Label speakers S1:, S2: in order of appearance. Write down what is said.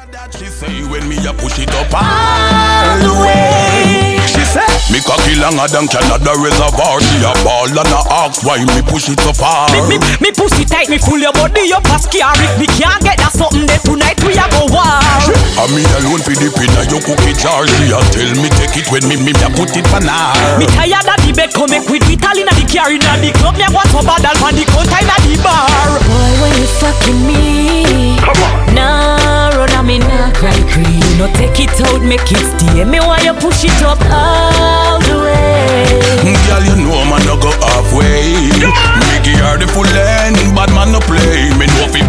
S1: She say when me a push it up all the way. She say me cocky longer than Canada Reservoir. She a ball and a ask why me push it so far.
S2: Me pussy tight, me full your body up a scare. If me can't get that something there tonight, we a go war.
S1: And me alone for the pin of your cookie jar. She a tell me take it when me a put it for now.
S2: Me tired of the bed, come make with Vital in the car. In the club, me a want to battle for the cold time at the bar.
S3: Boy, when you fucking me,
S1: come on.
S3: Nah, run on me, nah cry cream. No take it out, make it stay. Me why you push it up all the way.
S1: Girl, you know man no go halfway. Me give her the full end, bad man no play. Me know fi